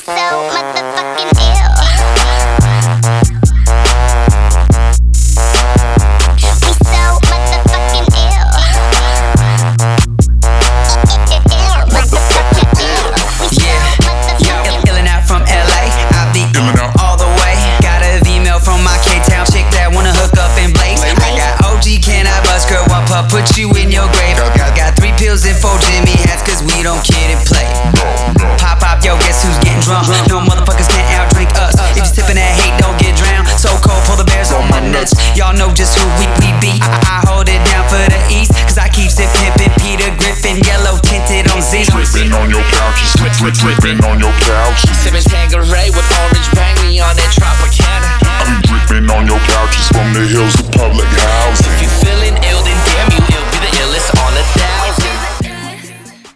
Put you in your grave. Got 3 pills and 4 Jimmy hats, cause we don't kid and play. Pop, yo, guess who's getting drunk? No motherfuckers can't outdrink us. If you sippin' that hate, don't get drowned. So cold, pull the bears on my nuts. Y'all know just who we be. I hold it down for the East, cause I keep it pimpin'. Peter Griffin, yellow tinted on Z. Drippin' on your couch, drippin' on your couch. Sippin' Tanqueray with orange bang, we on that Tropicana. I'm drippin' on your couches from the hills to public housing. If you feelin' ill, then damn you ill.